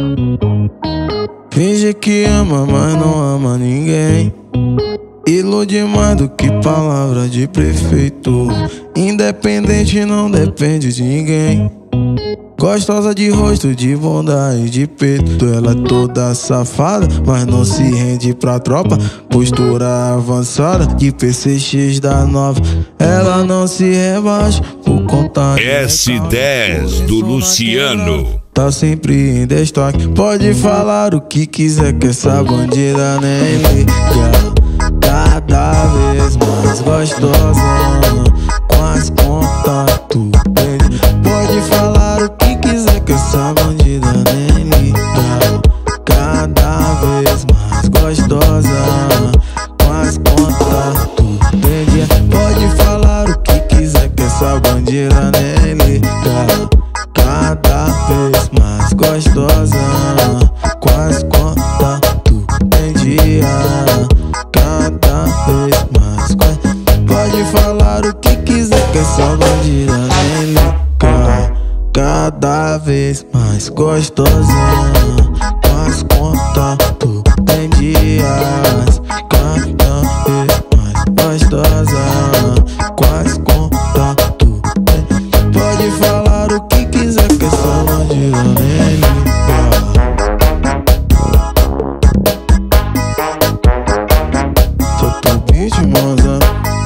Finge que ama, mas não ama ninguém. Ilude mais do que palavra de prefeito. Independente, não depende de ninguém. Gostosa de rosto, de bondade, de peito. Ela é toda safada, mas não se rende pra tropa. Postura avançada, de PCX da nova. Ela não se rebaixa por conta S10 do Luciano. Tá sempre em destaque. Pode falar o que quiser, que essa bandida nem liga. Cada vez mais gostosa, com as contatos. Pode falar o que quiser, que essa bandida nem liga. Cada vez mais gostosa, com as contatos. Pode falar o que quiser, que essa bandida nem liga. Cada vez mais gostosa, com as contatos em dia. Cada vez mais pode falar o que quiser, que essa bandida nem liga. Cada vez mais gostosa, com as contatos em dias. Cada vez mais gostosa, com as contatos. Pode falar o que quiser, que essa bandida nem liga. Solta o beat, moça.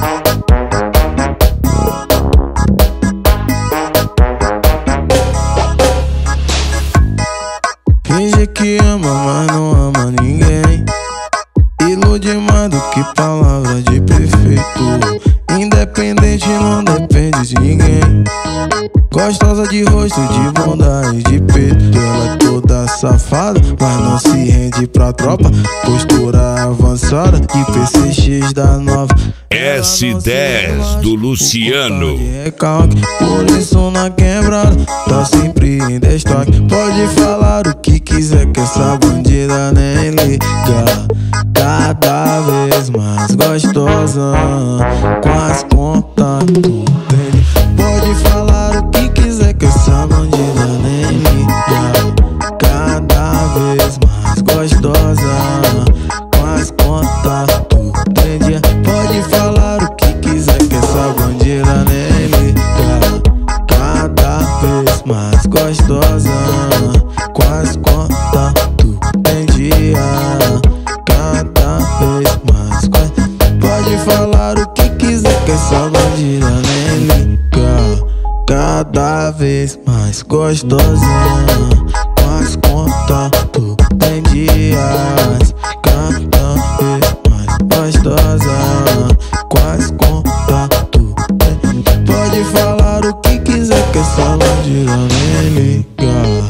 Finge que ama, mas não ama ninguém. Ilude mais do que palavra de prefeito. Independente, não depende de ninguém. Gostosa de rosto, de bondade, de peito. Ela é toda safada, mas não se rende pra tropa. Postura avançada, de PCX da nova. S10 do Luciano. Por isso na quebrada, tá sempre em destaque. Pode falar o que quiser, que essa bandida nem liga. Cada vez mais gostosa, com as contatos. Pode falar o que quiser, que essa bandida nem liga. Cada vez mais gostosa, com as contatos. Pode falar o que quiser, que essa bandida nem liga. Cada vez mais gostosa, com as contatos em dia. Cada vez mais pode falar o que quiser, que essa bandida nem liga. Cada vez mais gostosa, com as contatos em dias. Cada vez mais gostosa, com as contatos. Pode falar o que quiser, que essa bandida nem liga.